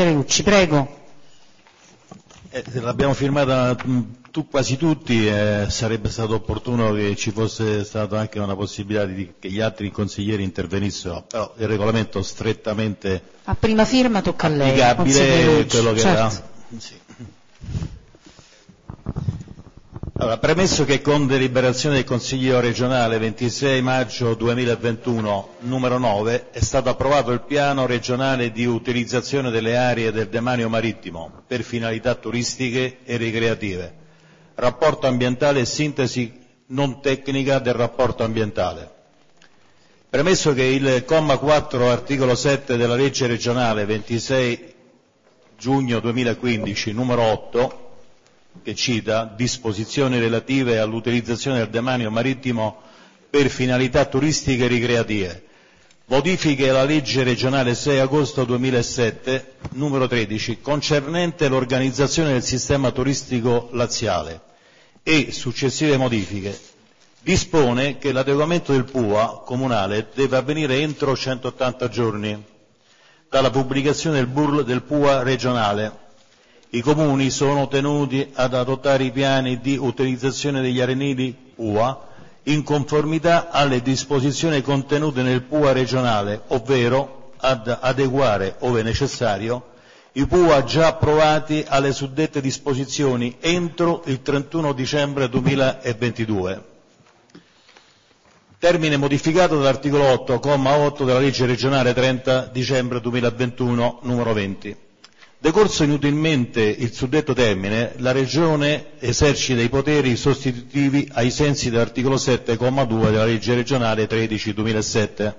Senatore Lucci, prego. L'abbiamo firmata quasi tutti, sarebbe stato opportuno che ci fosse stata anche una possibilità che gli altri consiglieri intervenissero, però il regolamento strettamente a prima firma tocca a lei, applicabile, quello che certo. era. Sì. Allora, premesso che con deliberazione del Consiglio regionale 26 maggio 2021 numero 9 è stato approvato il piano regionale di utilizzazione delle aree del demanio marittimo per finalità turistiche e ricreative, rapporto ambientale e sintesi non tecnica del rapporto ambientale. Premesso che il comma 4 articolo 7 della legge regionale 26 giugno 2015 numero 8 che cita disposizioni relative all'utilizzazione del demanio marittimo per finalità turistiche e ricreative, modifiche alla legge regionale 6 agosto 2007 numero 13 concernente l'organizzazione del sistema turistico laziale e successive modifiche, dispone che l'adeguamento del PUA comunale deve avvenire entro 180 giorni dalla pubblicazione del PUA regionale. I comuni sono tenuti ad adottare i piani di utilizzazione degli arenili PUA in conformità alle disposizioni contenute nel PUA regionale, ovvero ad adeguare, ove necessario, i PUA già approvati alle suddette disposizioni entro il 31 dicembre 2022. Termine modificato dall'articolo 8, comma 8 della legge regionale 30 dicembre 2021, numero 20. Decorso inutilmente il suddetto termine, la Regione esercita i poteri sostitutivi ai sensi dell'articolo 7, comma 2 della legge regionale 13-2007.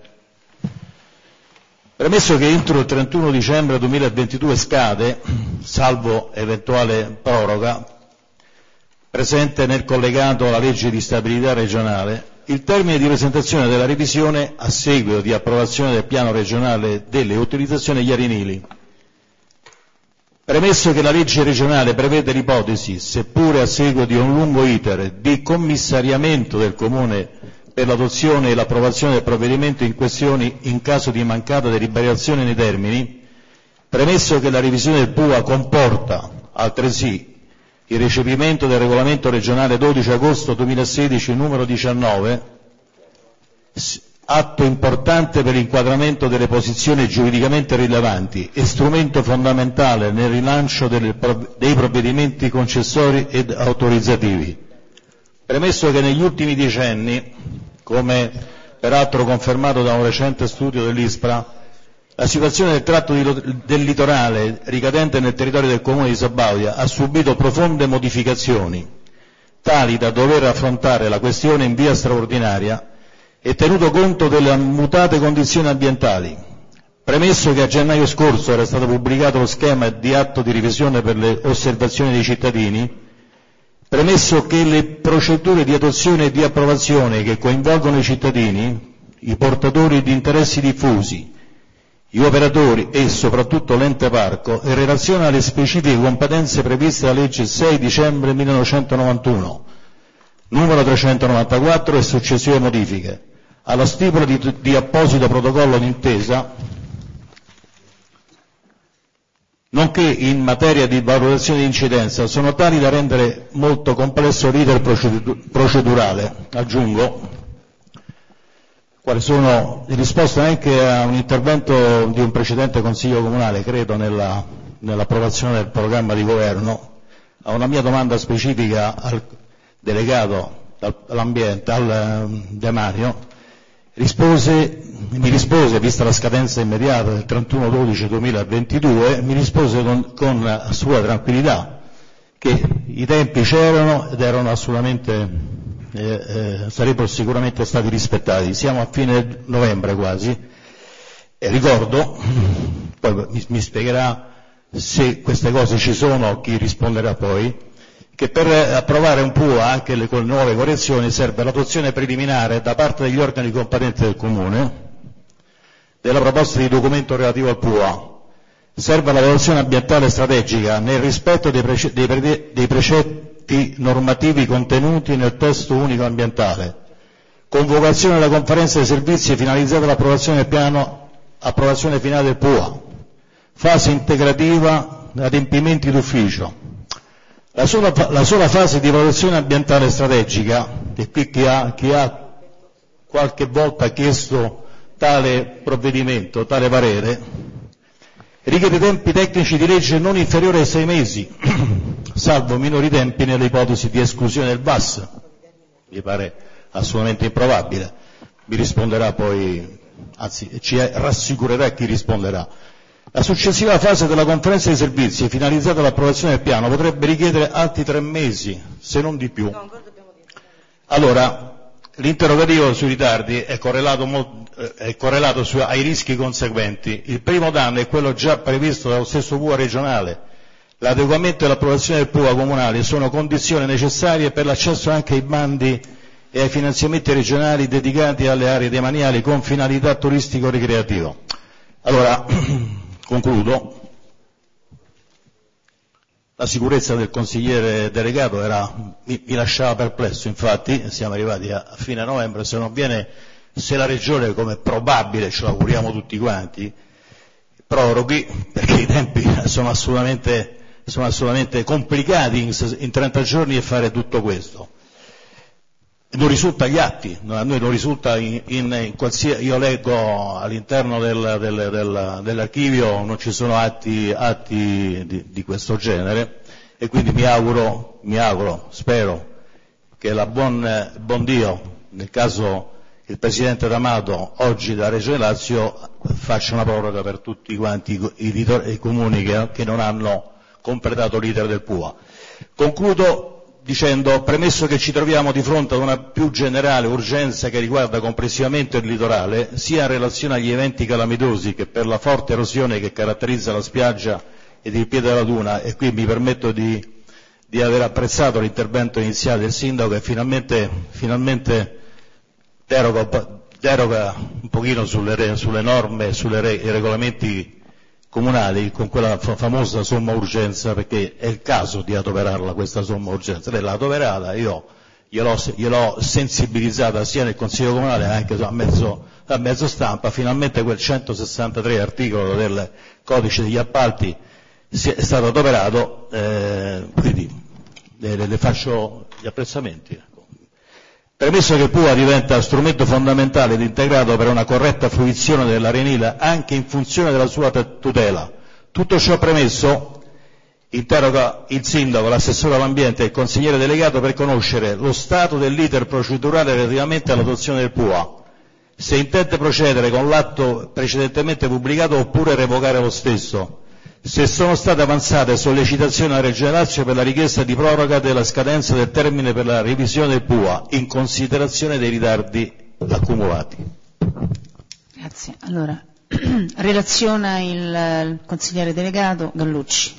Premesso che entro il 31 dicembre 2022 scade, salvo eventuale proroga, presente nel collegato alla legge di stabilità regionale, il termine di presentazione della revisione a seguito di approvazione del piano regionale delle utilizzazioni degli arenili. Premesso che la legge regionale prevede l'ipotesi, seppure a seguito di un lungo iter, di commissariamento del Comune per l'adozione e l'approvazione del provvedimento in questione in caso di mancata deliberazione nei termini, premesso che la revisione del PUA comporta altresì il recepimento del regolamento regionale 12 agosto 2016 numero 19, atto importante per l'inquadramento delle posizioni giuridicamente rilevanti e strumento fondamentale nel rilancio dei provvedimenti concessori ed autorizzativi. Premesso che negli ultimi decenni, come peraltro confermato da un recente studio dell'ISPRA, la situazione del tratto del litorale ricadente nel territorio del Comune di Sabaudia ha subito profonde modificazioni, tali da dover affrontare la questione in via straordinaria e tenuto conto delle mutate condizioni ambientali. Premesso che a gennaio scorso era stato pubblicato lo schema di atto di revisione per le osservazioni dei cittadini, premesso che le procedure di adozione e di approvazione che coinvolgono i cittadini, i portatori di interessi diffusi, gli operatori e soprattutto l'ente parco, in relazione alle specifiche competenze previste dalla legge 6 dicembre 1991, numero 394 e successive modifiche, alla stipula di apposito protocollo d'intesa, nonché in materia di valutazione di incidenza, sono tali da rendere molto complesso l'iter procedurale. Aggiungo, quali sono in risposta anche a un intervento di un precedente Consiglio Comunale, credo nell'approvazione del programma di governo, a una mia domanda specifica al delegato all'ambiente, al demanio, mi rispose, vista la scadenza immediata del 31/12/2022, mi rispose con assoluta tranquillità che i tempi c'erano ed erano assolutamente sarebbero sicuramente stati rispettati. Siamo a fine novembre quasi e ricordo, poi mi spiegherà se queste cose ci sono, chi risponderà poi, che per approvare un PUA anche con le nuove correzioni serve l'adozione preliminare da parte degli organi competenti del Comune della proposta di documento relativo al PUA, serve la valutazione ambientale strategica nel rispetto dei precetti normativi contenuti nel testo unico ambientale, convocazione della conferenza dei servizi finalizzata all'approvazione del piano, approvazione finale del PUA, fase integrativa, adempimenti d'ufficio. La sola fase di valutazione ambientale strategica, e qui chi ha qualche volta chiesto tale provvedimento, tale parere, richiede tempi tecnici di legge non inferiori ai 6 mesi, salvo minori tempi nelle ipotesi di esclusione del VAS. Mi pare assolutamente improbabile. Mi risponderà poi, anzi ci rassicurerà chi risponderà. La successiva fase della conferenza dei servizi, finalizzata all'approvazione del piano, potrebbe richiedere altri 3 mesi, se non di più. Allora, l'interrogativo sui ritardi è correlato ai rischi conseguenti. Il primo danno è quello già previsto dallo stesso PUA regionale. L'adeguamento e l'approvazione del PUA comunale sono condizioni necessarie per l'accesso anche ai bandi e ai finanziamenti regionali dedicati alle aree demaniali con finalità turistico-ricreativo. Allora, concludo. La sicurezza del consigliere delegato mi lasciava perplesso, infatti siamo arrivati a fine novembre, se la Regione, come è probabile, ce lo auguriamo tutti quanti, proroghi, perché i tempi sono assolutamente complicati in 30 giorni e fare tutto questo. Non risulta agli atti, a noi non risulta io leggo all'interno dell'archivio, non ci sono atti di questo genere, e quindi mi auguro, spero che buon Dio, nel caso il Presidente D'Amato oggi della Regione Lazio, faccia una proroga per tutti quanti i comuni che non hanno completato l'iter del PUA. Concludo dicendo, premesso che ci troviamo di fronte ad una più generale urgenza che riguarda complessivamente il litorale, sia in relazione agli eventi calamitosi che per la forte erosione che caratterizza la spiaggia ed il piede della duna, e qui mi permetto di aver apprezzato l'intervento iniziale del Sindaco che finalmente deroga un pochino sulle norme, i regolamenti comunali, con quella famosa somma urgenza, perché è il caso di adoperarla questa somma urgenza. Lei l'ha adoperata, io gliel'ho sensibilizzata sia nel Consiglio Comunale anche a mezzo stampa, finalmente quel 163 articolo del Codice degli Appalti è stato adoperato, quindi le faccio gli apprezzamenti. Premesso che il PUA diventa strumento fondamentale ed integrato per una corretta fruizione dell'arenile anche in funzione della sua tutela, tutto ciò premesso, interroga il Sindaco, l'assessore all'ambiente e il consigliere delegato per conoscere lo stato dell'iter procedurale relativamente all'adozione del PUA, se intende procedere con l'atto precedentemente pubblicato oppure revocare lo stesso, se sono state avanzate sollecitazioni alla Regione Lazio per la richiesta di proroga della scadenza del termine per la revisione del PUA in considerazione dei ritardi accumulati. Grazie. Allora, relaziona il consigliere delegato Gallucci.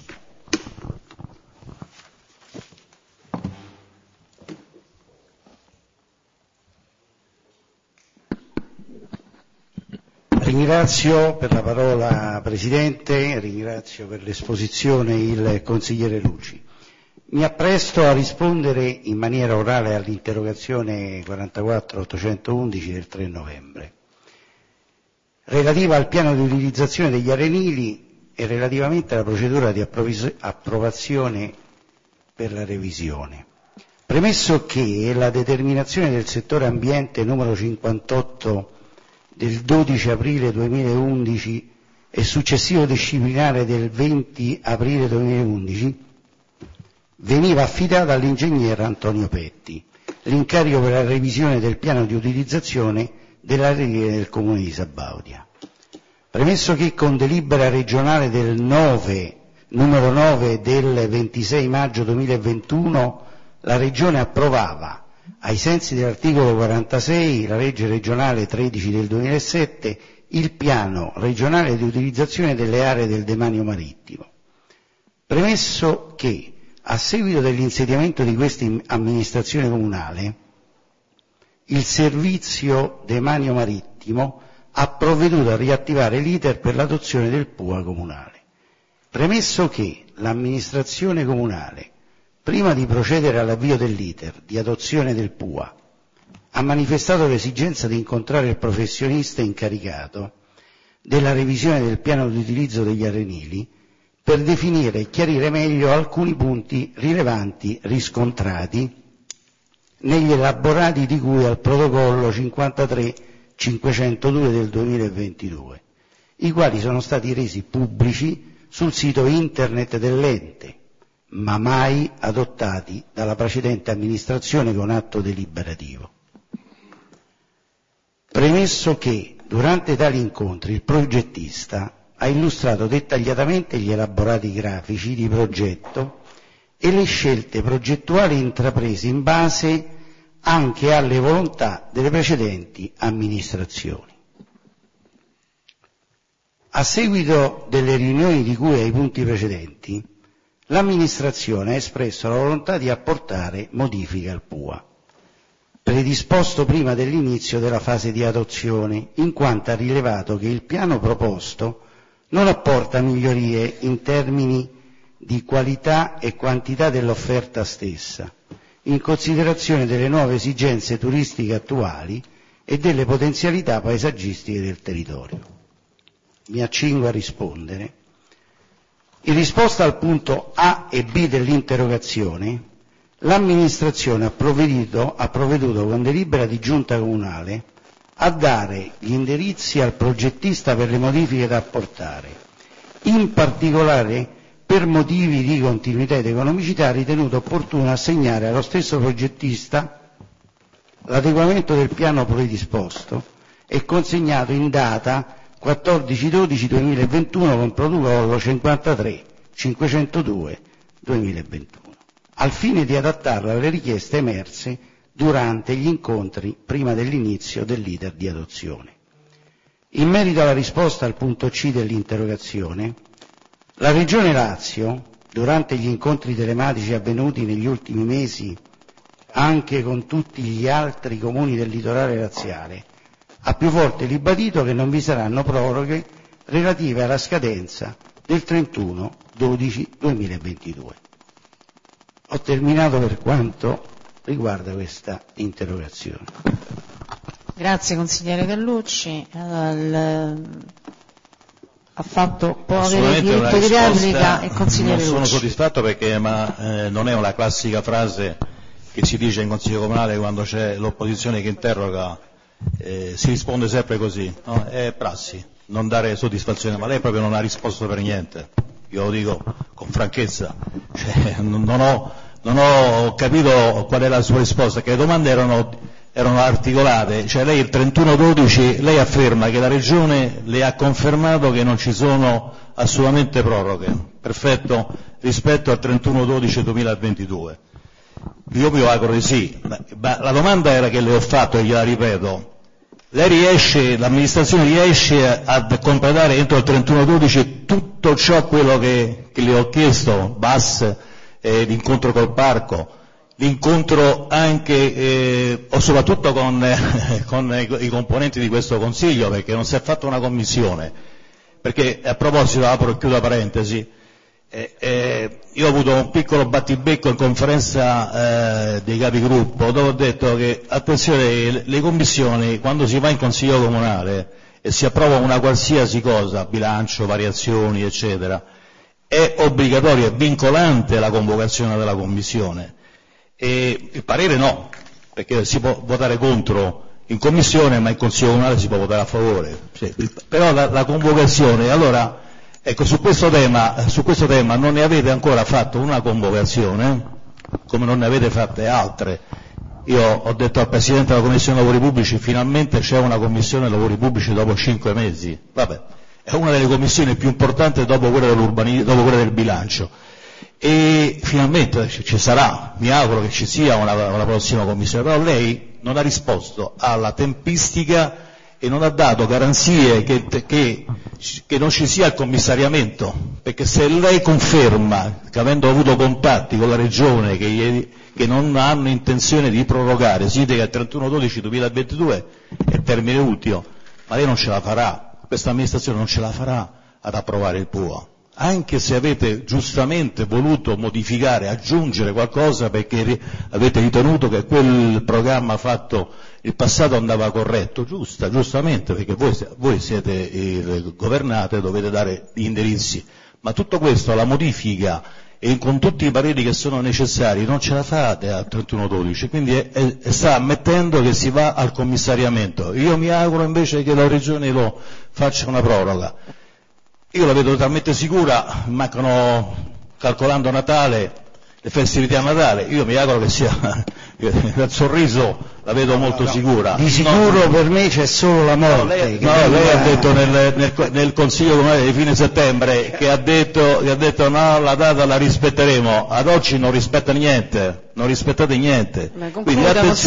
Ringrazio per la parola Presidente, ringrazio per l'esposizione il consigliere Luci. Mi appresto a rispondere in maniera orale all'interrogazione 44.811 del 3 novembre, relativa al piano di utilizzazione degli arenili e relativamente alla procedura di approvazione per la revisione. Premesso che la determinazione del settore ambiente numero 58 del 12 aprile 2011 e successivo disciplinare del 20 aprile 2011 veniva affidata all'ingegner Antonio Petti l'incarico per la revisione del piano di utilizzazione dell'arenile del comune di Sabaudia. Premesso che con delibera regionale del numero 9 del 26 maggio 2021 la Regione approvava, ai sensi dell'articolo 46, la legge regionale 13 del 2007, il piano regionale di utilizzazione delle aree del demanio marittimo. Premesso che, a seguito dell'insediamento di questa amministrazione comunale, il servizio demanio marittimo ha provveduto a riattivare l'iter per l'adozione del PUA comunale. Premesso che l'amministrazione comunale, prima di procedere all'avvio dell'iter di adozione del PUA, ha manifestato l'esigenza di incontrare il professionista incaricato, della revisione del piano di utilizzo degli arenili per definire e chiarire meglio alcuni punti rilevanti riscontrati negli elaborati di cui al protocollo 53.502 del 2022, i quali sono stati resi pubblici sul sito internet dell'ente, ma mai adottati dalla precedente amministrazione con atto deliberativo. Premesso che durante tali incontri il progettista ha illustrato dettagliatamente gli elaborati grafici di progetto e le scelte progettuali intraprese in base anche alle volontà delle precedenti amministrazioni. A seguito delle riunioni di cui ai punti precedenti, l'amministrazione ha espresso la volontà di apportare modifiche al PUA, predisposto prima dell'inizio della fase di adozione, in quanto ha rilevato che il piano proposto non apporta migliorie in termini di qualità e quantità dell'offerta stessa, in considerazione delle nuove esigenze turistiche attuali e delle potenzialità paesaggistiche del territorio. Mi accingo a rispondere. In risposta al punto A e B dell'interrogazione, l'amministrazione ha provveduto con delibera di giunta comunale a dare gli indirizzi al progettista per le modifiche da apportare. In particolare, per motivi di continuità ed economicità, ha ritenuto opportuno assegnare allo stesso progettista l'adeguamento del piano predisposto e consegnato in data 14/12/2021 con protocollo 53.502/2021, al fine di adattarlo alle richieste emerse durante gli incontri prima dell'inizio dell'iter di adozione. In merito alla risposta al punto C dell'interrogazione, la Regione Lazio, durante gli incontri telematici avvenuti negli ultimi mesi anche con tutti gli altri comuni del litorale laziale, ha più volte ribadito che non vi saranno proroghe relative alla scadenza del 31/12/2022. Ho terminato per quanto riguarda questa interrogazione. Grazie consigliere Gallucci. Ha fatto, può avere diritto di replica il consigliere Non sono Lucci. soddisfatto perché non è una classica frase che si dice in Consiglio Comunale quando c'è l'opposizione che interroga, si risponde sempre così, no? È prassi non dare soddisfazione, ma lei proprio non ha risposto per niente, io lo dico con franchezza, cioè, non ho capito qual è la sua risposta, che le domande erano articolate, cioè lei il 31/12 lei afferma che la Regione le ha confermato che non ci sono assolutamente proroghe, perfetto, rispetto al 31/12/2022. Io mi auguro di sì, ma la domanda era che le ho fatto e gliela ripeto, l'amministrazione riesce a completare entro il 31/12 tutto ciò quello che le ho chiesto, BAS, l'incontro col parco, l'incontro anche o soprattutto con i componenti di questo Consiglio, perché non si è fatta una commissione, perché a proposito, apro e chiudo parentesi, io ho avuto un piccolo battibecco in conferenza dei capigruppo dove ho detto che attenzione, le commissioni quando si va in Consiglio Comunale e si approva una qualsiasi cosa, bilancio, variazioni eccetera, è obbligatoria, è vincolante la convocazione della commissione, e il parere no, perché si può votare contro in commissione ma in Consiglio Comunale si può votare a favore, però la convocazione, allora ecco, su questo tema non ne avete ancora fatto una convocazione, come non ne avete fatte altre. Io ho detto al Presidente della Commissione Lavori Pubblici, finalmente c'è una Commissione Lavori Pubblici dopo 5 mesi, vabbè, è una delle commissioni più importanti dopo quella dopo quella del bilancio, e finalmente ci sarà, mi auguro che ci sia una prossima commissione, però lei non ha risposto alla tempistica e non ha dato garanzie che non ci sia il commissariamento, perché se lei conferma che avendo avuto contatti con la Regione che non hanno intenzione di prorogare, si dice che il 31/12/2022 è termine ultimo, ma lei non ce la farà, questa amministrazione non ce la farà ad approvare il PUA, anche se avete giustamente voluto modificare, aggiungere qualcosa perché avete ritenuto che quel programma fatto il passato andava corretto, giustamente, perché voi siete governate, dovete dare gli indirizzi, ma tutto questo, la modifica e con tutti i pareri che sono necessari non ce la fate a 31/12, quindi sta ammettendo che si va al commissariamento. Io mi auguro invece che la Regione lo faccia una proroga. Io la vedo totalmente sicura, mancano, calcolando Natale, le festività a Natale, io mi auguro che sia, il sorriso la vedo molto sicura. Di sicuro per me c'è solo la morte. Lei ha detto nel Consiglio Comunale di fine settembre che ha detto no, la data la rispetteremo, ad oggi non rispetta niente. Non rispettate niente. Quindi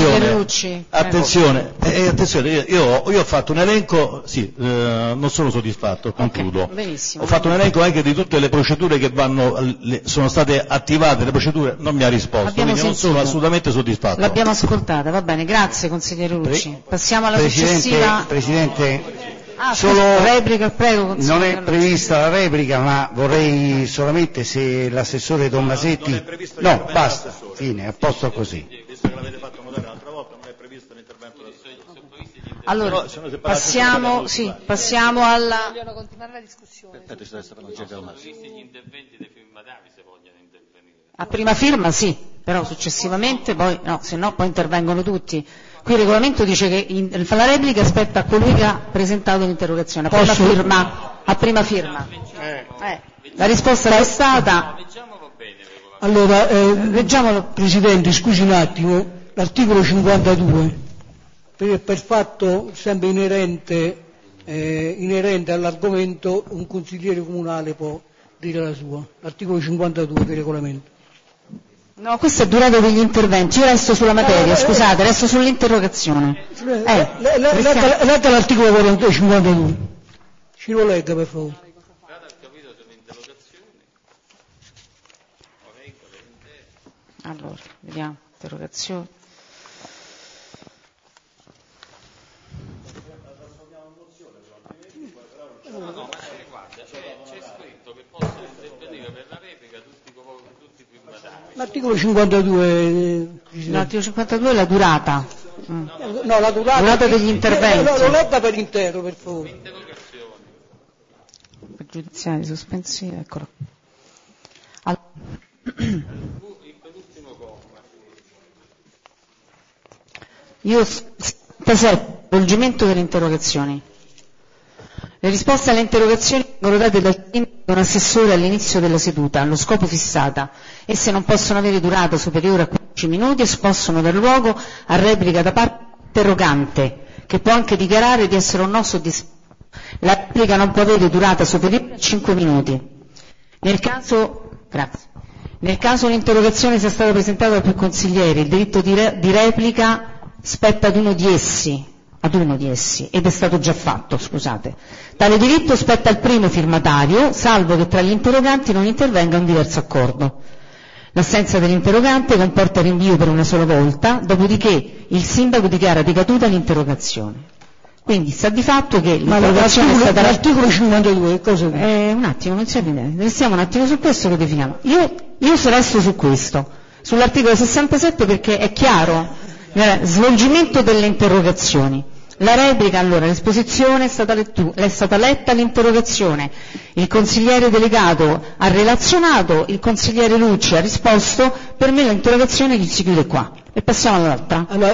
attenzione, io ho fatto un elenco, sì, non sono soddisfatto, concludo. Benissimo. Ho fatto un elenco anche di tutte le procedure che sono state attivate, le procedure, non mi ha risposto, quindi non sono assolutamente soddisfatto. L'abbiamo ascoltata, va bene, grazie consigliere Lucci. Passiamo alla successiva. Presidente. Solo replica, prego. Non è prevista la replica, ma vorrei solamente se l'assessore Tommasetti. No, basta, fine, a posto così. Visto che l'avete fatto notare l'altra volta, non è previsto l'intervento dell'assessore. Allora, passiamo alla. Vogliono continuare la discussione. Gli interventi dei firmatari se vogliono intervenire. A prima firma sì, però successivamente poi no, se no poi intervengono tutti. Qui il regolamento dice che la replica aspetta a colui che ha presentato l'interrogazione, a prima firma. La risposta è stata. Allora, leggiamolo. Presidente, scusi un attimo, l'articolo 52, per fatto sempre inerente all'argomento, un consigliere comunale può dire la sua. L'articolo 52 del regolamento. No, questa è durata degli interventi, io resto sulla materia, scusate, resto sull'interrogazione. Legga l'articolo 52, ci lo legga per favore. Allora, vediamo, interrogazione. C'è scritto che possono intervenire per la replica tutti i firmatari. L'articolo 52. L'articolo 52 è la durata. No, la durata degli interventi. Lo legga per intero, per favore. Interrogazioni. Pregiudiziali sospensive, eccolo. Io svolgimento delle interrogazioni. Le risposte alle interrogazioni vengono date dal un assessore all'inizio della seduta, allo scopo fissata. Esse non possono avere durata superiore a 15 minuti e possono dar luogo a replica da parte interrogante, che può anche dichiarare di essere o no soddisfatto. La replica non può avere durata superiore a 5 minuti. Nel caso l'interrogazione sia stata presentata da più consiglieri, il diritto di replica spetta ad uno di essi, ed è stato già fatto, scusate. Tale diritto spetta al primo firmatario, salvo che tra gli interroganti non intervenga un diverso accordo. L'assenza dell'interrogante comporta rinvio per una sola volta, dopodiché il sindaco dichiara decaduta l'interrogazione. Quindi sta di fatto che l'interrogazione è stata... L'articolo 52, cosa è? Un attimo, non c'è niente. Restiamo un attimo su questo che definiamo. Io resto su questo, sull'articolo 67 perché è chiaro. Svolgimento delle interrogazioni. La replica, allora, l'esposizione è stata letta l'interrogazione, il consigliere delegato ha relazionato, il consigliere Lucci ha risposto, per me l'interrogazione si chiude qua. E passiamo all'altra. Allora,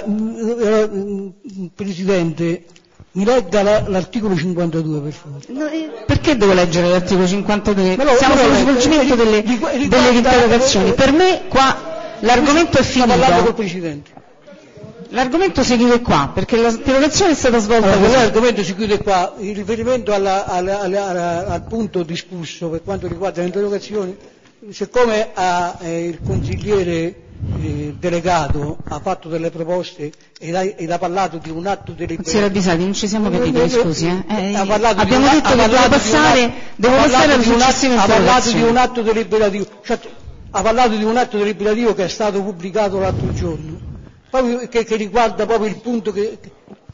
Presidente, mi legga l'articolo 52 per favore. Perché devo leggere l'articolo 52? Siamo sullo svolgimento delle interrogazioni. Per me qua l'argomento è finito. Sto parlando col Presidente. L'argomento si chiude qua, perché l'interrogazione è stata svolta così. L'argomento si chiude qua, in riferimento al punto discusso per quanto riguarda le interrogazioni, siccome il consigliere delegato ha fatto delle proposte ed ha parlato di un atto deliberativo. Consigliere Bisati, non ci siamo capiti, scusi. Abbiamo detto che devo passare alla successiva interrogazione. Ha parlato di un atto deliberativo, cioè, ha parlato di un atto deliberativo che è stato pubblicato l'altro giorno. Che riguarda proprio il punto che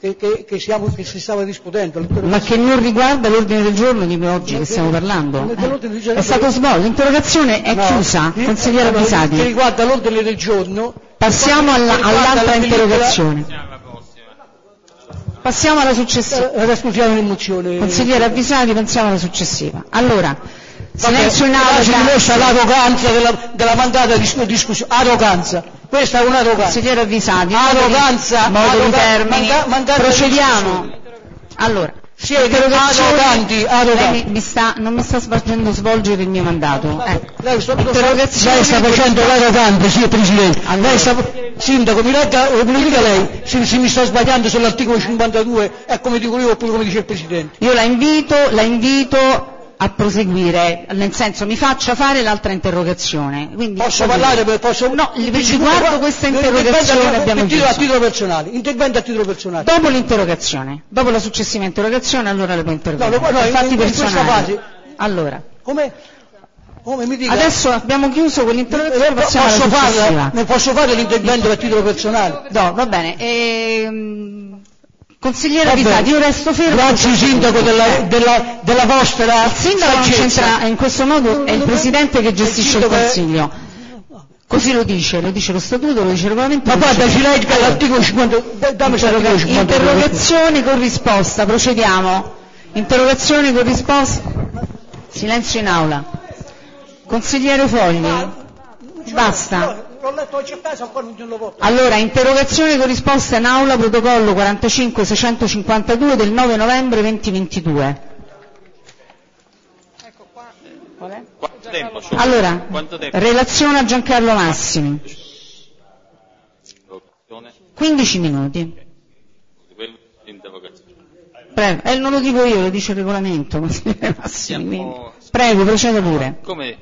che si stava discutendo. Ma che non riguarda l'ordine del giorno di oggi che stiamo parlando. È stato svolto, l'interrogazione è chiusa, consigliere Avvisati. Che riguarda l'ordine del giorno. Passiamo all'altra interrogazione. Passiamo alla successiva. Consigliere Avvisati, passiamo alla successiva. Allora, silenzio in aula. Si dimostra l'arroganza della mandata discussione. Arroganza. Questa è un'arroganza. Consigliere Avvisati. Arroganza. Modo di termini. Procediamo. Allora. Siete arroganti. Lei non mi sta facendo svolgere il mio mandato. Lei sta facendo l'arrogante, sì, Presidente. Sindaco, mi dica lei se mi sta sbagliando sull'articolo 52, è come dico io oppure come dice il Presidente. Io la invito a proseguire, nel senso mi faccia fare l'altra interrogazione. Quindi, posso parlare? No, riguardo questa interrogazione abbiamo chiuso. Intervento a titolo personale. Dopo l'interrogazione, dopo la successiva interrogazione, allora le può intervenire. Fatti personali. Allora. Come mi dica? Adesso abbiamo chiuso quell'interrogazione, passiamo alla successiva. Non posso fare l'intervento a titolo personale? No, va bene. Consigliere Avvisati, io resto fermo. Grazie Sindaco della vostra. Il Sindaco non c'entra, in questo modo è il Presidente che gestisce il Consiglio. Così lo dice lo Statuto, lo dice il Regolamento. Ma guarda, ci legga l'articolo 50. Interrogazione con risposta, procediamo. Interrogazione con risposta. Silenzio in aula. Consigliere Fogli. Basta. L'ho letto oggi a casa, ancora non lo voto. Allora, interrogazione con risposta in aula, protocollo 45652 del 9 novembre 2022. Ecco qua. Quanto tempo? Allora, relazione a Giancarlo Massimi. 15 minuti. Prego, non lo dico io, lo dice il regolamento, consigliere Massimi. Prego, proceda pure. Come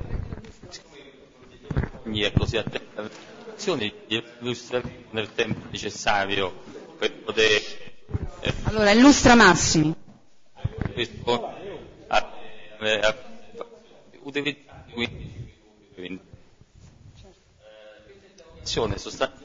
è così attenta alle azioni, illustra nel tempo necessario per poter allora illustra Massimi utilizzare quindi azione sostanziale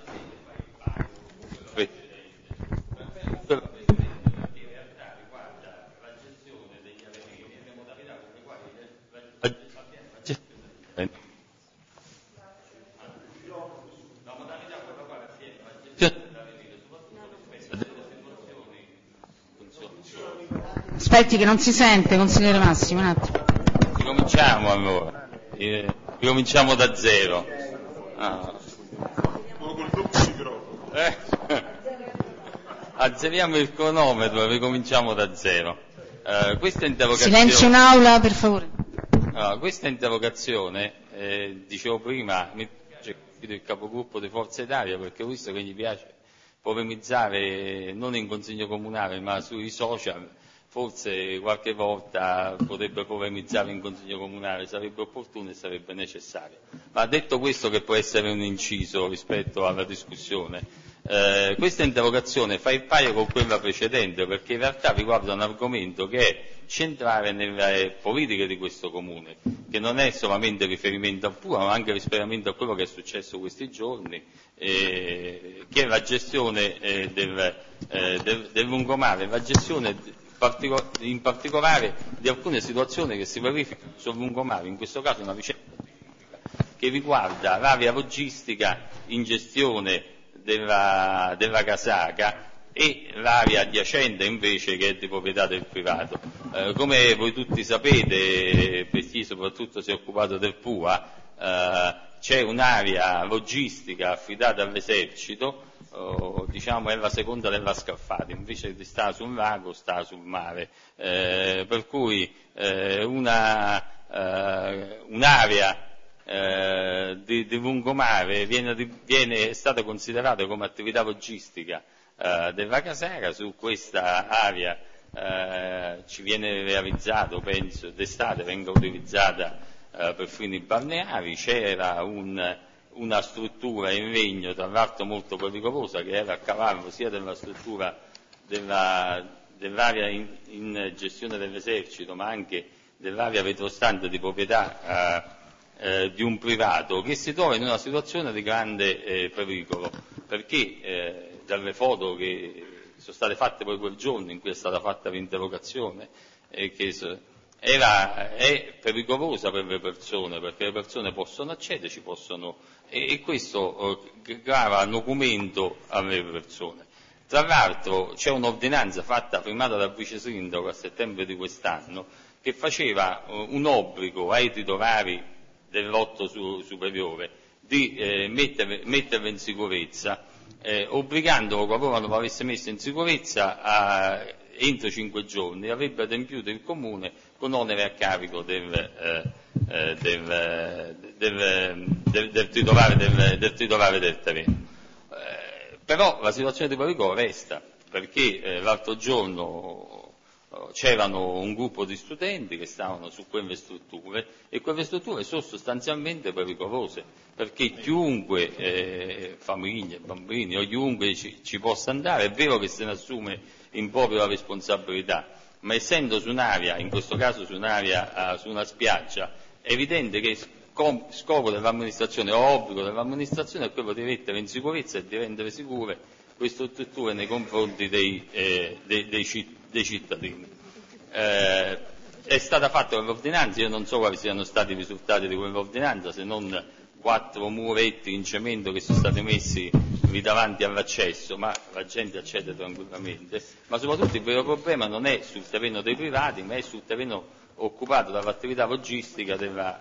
Aspetti che non si sente, consigliere Massimo, un attimo. Ricominciamo allora, ricominciamo da zero. Azzeriamo il cronometro, ricominciamo da zero. Questa interrogazione... Silenzio in aula, per favore. Questa interrogazione, dicevo prima, mi piace il capogruppo di Forza Italia perché ho visto che gli piace polemizzare non in consiglio comunale ma sui social. Forse qualche volta potrebbe polemizzare in consiglio comunale, sarebbe opportuno e sarebbe necessario. Ma detto questo, che può essere un inciso rispetto alla discussione, questa interrogazione fa il paio con quella precedente perché in realtà riguarda un argomento che è centrale nelle politiche di questo comune, che non è solamente riferimento a Pua ma anche riferimento a quello che è successo questi giorni, che è la gestione del lungomare, la gestione in particolare di alcune situazioni che si verificano sul lungomare, in questo caso una vicenda che riguarda l'area logistica in gestione della Casaca e l'area adiacente invece che è di proprietà del privato. Come voi tutti sapete, per chi soprattutto si è occupato del Pua, c'è un'area logistica affidata all'esercito, diciamo è la seconda della Scalfati, invece di stare sul lago sta sul mare, per cui un'area di lungomare è stata considerata come attività logistica della Casaca. Su questa area ci viene realizzato, penso, d'estate venga utilizzata per fini balneari. C'era una struttura in legno, tra l'altro molto pericolosa, che era a cavallo sia della struttura dell'area in gestione dell'esercito, ma anche dell'area retrostante di proprietà di un privato, che si trova in una situazione di grande pericolo, perché dalle foto che sono state fatte poi quel giorno in cui è stata fatta l'interrogazione, è pericolosa per le persone, perché le persone possono accederci, e questo grava documento alle persone. Tra l'altro c'è un'ordinanza firmata dal vice sindaco a settembre di quest'anno che faceva un obbligo ai titolari del lotto superiore di metterle in sicurezza, obbligandolo, qualora non l'avesse messo in sicurezza, entro 5 giorni avrebbe adempiuto il comune con onere a carico del titolare del terreno. Però la situazione di pericolo resta, perché l'altro giorno c'erano un gruppo di studenti che stavano su quelle strutture, e quelle strutture sono sostanzialmente pericolose, perché chiunque, famiglie, bambini o chiunque ci possa andare, è vero che se ne assume in proprio la responsabilità, ma essendo su un'area, in questo caso su una spiaggia, è evidente che scopo dell'amministrazione o obbligo dell'amministrazione è quello di mettere in sicurezza e di rendere sicure queste strutture nei confronti dei cittadini. È stata fatta quell'ordinanza, io non so quali siano stati i risultati di quell'ordinanza, se non 4 muretti in cemento che sono stati messi lì davanti all'accesso, ma la gente accede tranquillamente. Ma soprattutto il vero problema non è sul terreno dei privati, ma è sul terreno occupato dall'attività logistica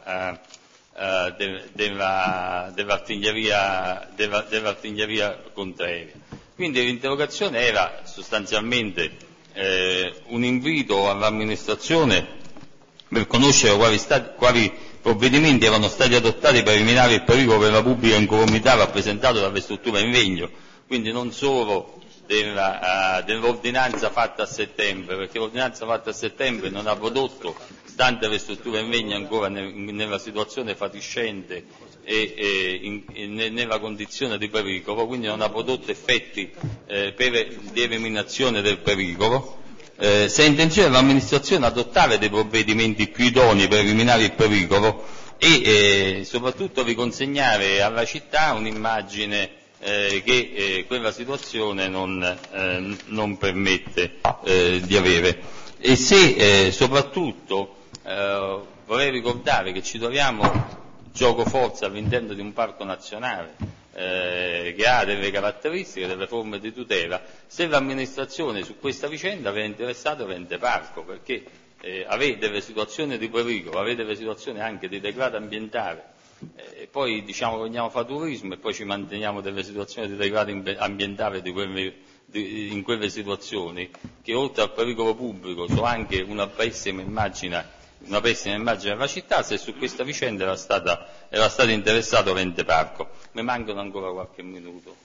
dell'artiglieria contraerea. Quindi l'interrogazione era sostanzialmente un invito all'amministrazione per conoscere quali provvedimenti erano stati adottati per eliminare il pericolo per la pubblica incolumità rappresentato dalle strutture in legno, quindi non solo dell'ordinanza fatta a settembre, perché l'ordinanza fatta a settembre non ha prodotto, stante le strutture in legno ancora nella situazione fatiscente e nella condizione di pericolo, quindi non ha prodotto effetti di eliminazione del pericolo. Se è intenzione dell'amministrazione adottare dei provvedimenti più idonei per eliminare il pericolo e soprattutto riconsegnare alla città un'immagine che quella situazione non permette di avere. E se soprattutto vorrei ricordare che ci troviamo gioco forza all'interno di un parco nazionale che ha delle caratteristiche, delle forme di tutela, se l'amministrazione su questa vicenda aveva interessato l'ente parco, perché avete delle situazioni di pericolo, avete delle situazioni anche di degrado ambientale, e poi diciamo che vogliamo fare turismo e poi ci manteniamo delle situazioni di degrado ambientale in quelle situazioni, che oltre al pericolo pubblico sono anche una pessima immagine della città. Se su questa vicenda era stato interessato l'ente parco. Mi mancano ancora qualche minuto,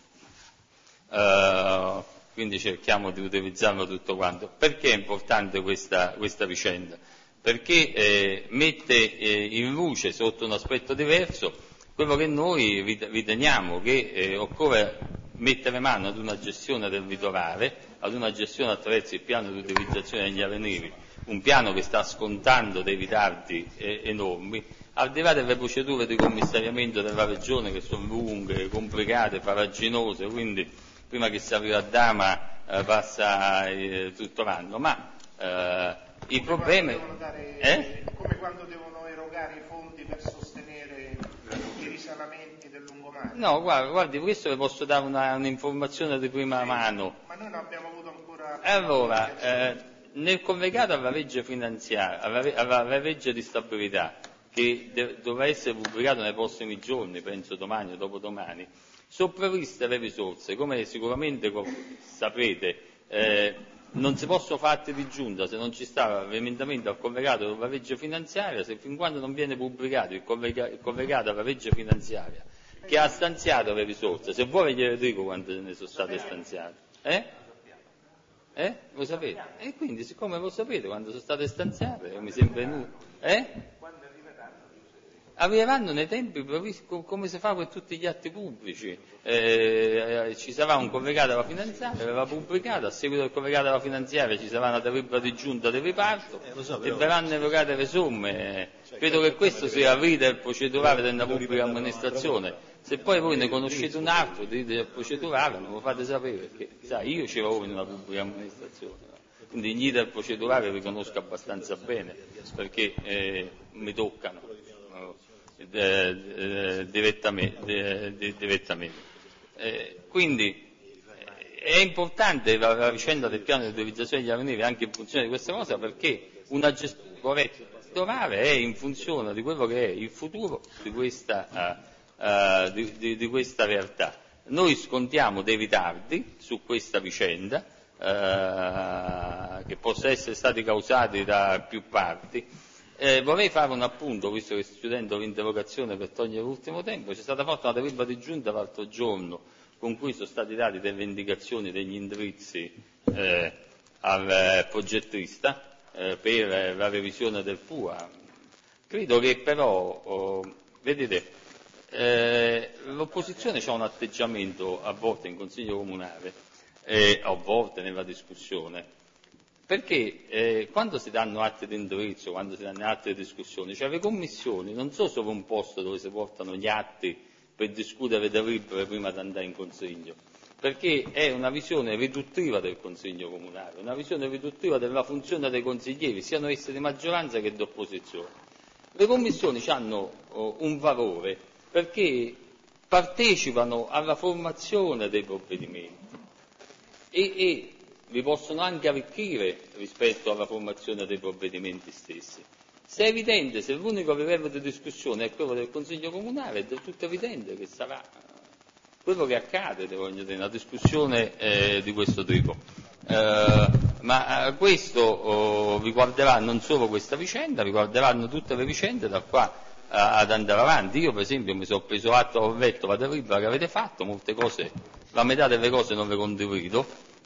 quindi cerchiamo di utilizzarlo tutto quanto. Perché è importante questa vicenda? Perché mette in luce, sotto un aspetto diverso, quello che noi riteniamo che occorre mettere mano ad una gestione del litorale, ad una gestione attraverso il piano di utilizzazione degli arenili, un piano che sta scontando dei ritardi enormi, al di là delle procedure di commissariamento della Regione che sono lunghe, complicate, farraginose, quindi prima che si arrivi a Dama passa tutto l'anno, ma il problema è come quando devono erogare i fondi per sostenere i risanamenti del lungomare. No, guardi, questo le posso dare un'informazione di prima mano. Ma noi non abbiamo avuto ancora. Allora, nel collegato alla legge finanziaria, alla legge di stabilità, che dovrà essere pubblicato nei prossimi giorni, penso domani o dopodomani, sono previste le risorse. Come sicuramente saprete, non si possono fare atti di giunta se non ci sta l'emendamento al collegato della legge finanziaria, se fin quando non viene pubblicato il collegato alla legge finanziaria che ha stanziato le risorse. Se vuole gliele dico quante ne sono state stanziate. Lo sapete? E quindi, siccome lo sapete quando sono state stanziate, mi sembra inutile. arriveranno nei tempi previsti come si fa per tutti gli atti pubblici. Ci sarà un collegato alla finanziaria, verrà pubblicato, a seguito del collegato alla finanziaria ci sarà una delibera di giunta del riparto e verranno erogate le somme. Credo che questo sia l'iter procedurale della pubblica amministrazione. Se poi voi ne conoscete un altro di procedurale, me lo fate sapere, perché sai, io ci lavoro in una pubblica amministrazione, quindi gli iter procedurali li conosco abbastanza bene, perché mi toccano direttamente. Quindi è importante la vicenda del piano di utilizzazione degli aveniri anche in funzione di questa cosa, perché una gestione corretta elettorale è in funzione di quello che è il futuro di questa realtà. Noi scontiamo dei ritardi su questa vicenda che possa essere stati causati da più parti. Vorrei fare un appunto, visto che sto chiudendo l'interrogazione per togliere l'ultimo tempo. C'è stata fatta una delibera di giunta l'altro giorno con cui sono stati dati delle indicazioni, degli indirizzi al progettista per la revisione del PUA. Credo che però, vedete, l'opposizione ha un atteggiamento a volte in Consiglio Comunale, a volte nella discussione, perché quando si danno atti di indirizzo, quando si danno atti di discussione, cioè le commissioni non sono solo un posto dove si portano gli atti per discutere delibere prima di andare in Consiglio, perché è una visione riduttiva del Consiglio Comunale, una visione riduttiva della funzione dei consiglieri, siano essi di maggioranza che di opposizione. Le commissioni hanno un valore perché partecipano alla formazione dei provvedimenti e li possono anche arricchire rispetto alla formazione dei provvedimenti stessi. Se è evidente, se l'unico livello di discussione è quello del Consiglio Comunale, è del tutto evidente che sarà quello che accade, una discussione di questo tipo. Ma questo riguarderà non solo questa vicenda, riguarderanno tutte le vicende da qua ad andare avanti. Io per esempio mi sono preso atto, ho letto la delibera che avete fatto, molte cose, la metà delle cose non le condivido,